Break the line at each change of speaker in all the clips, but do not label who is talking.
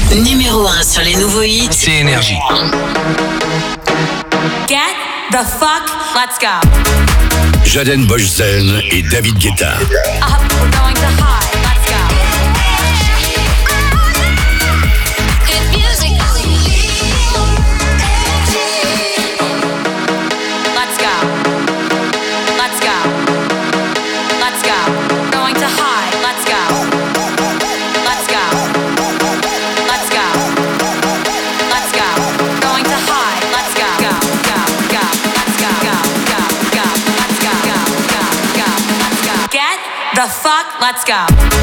Numéro 1 sur les nouveaux hits,
c'est Énergie.
Get the fuck, let's go.
Jaden Bojzen et David Guetta.
Up, we're going to high, let's go. Good music. Let's go. Let's go. Let's go. Going to high, let's go. Let's go. Let's go. Let's go. Going to high, let's go. Go, go, go. Let's go, go, go, go. Let's go, go, go, go. Let's go. Get the fuck, let's go.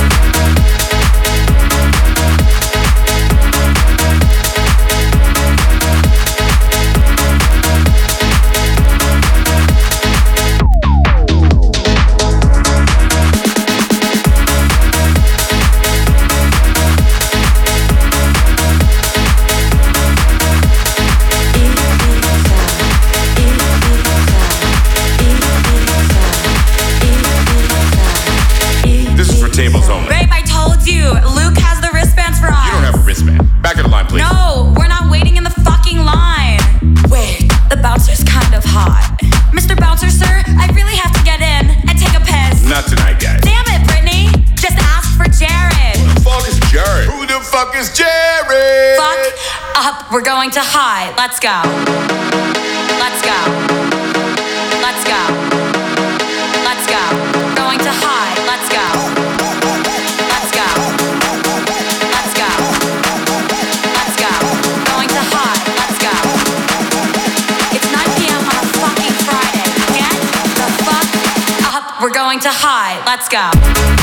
Tables only.
Babe, I told you, Luke has the wristbands for us.
You don't have a wristband. Back of the line, please.
No, we're not waiting in the fucking line. Wait, the bouncer's kind of hot. Mr. Bouncer, sir, I really have to get in and take a piss.
Not tonight, guys.
Damn it, Brittany. Just ask for Jared.
Who the fuck is Jared? Who the fuck is Jared?
Fuck up, we're going to high. Let's go. Let's go. Let's go. Let's go. Going to high. Let's go. Let's go. Let's go. Let's go. Going to high. Let's go. It's 9 p.m. on a fucking Friday. Get the fuck up. We're going to high. Let's go.